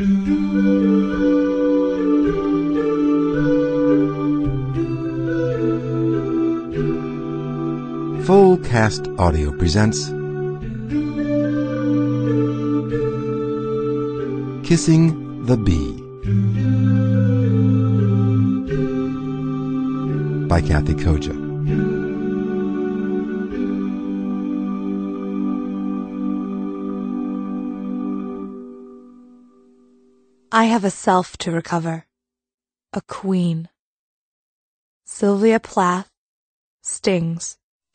Full Cast Audio presents Kissing the Bee by Kathy Koja. I have a self to recover, a queen. Sylvia Plath stings.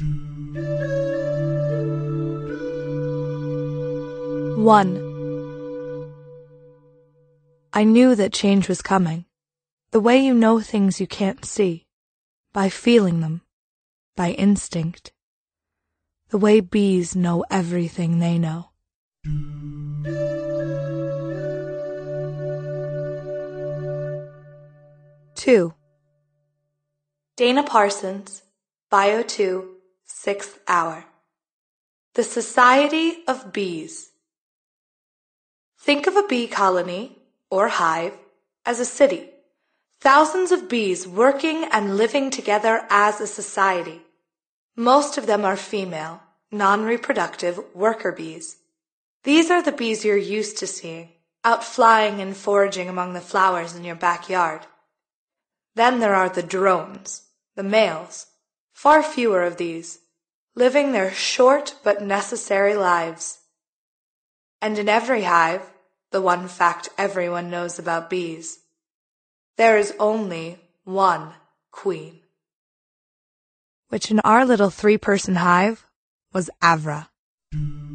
1. I knew that change was coming, the way you know things you can't see, by feeling them, by instinct, the way bees know everything they know. 2. Dana Parsons, Bio 2, 6th hour. The Society of Bees. Think of a bee colony, or hive, as a city. Thousands of bees working and living together as a society. Most of them are female, non-reproductive worker bees. These are the bees you're used to seeing, out flying and foraging among the flowers in your backyard. Then there are the drones, the males, far fewer of these, living their short but necessary lives. And in every hive, the one fact everyone knows about bees, there is only one queen. Which in our little 3-person hive was Avra.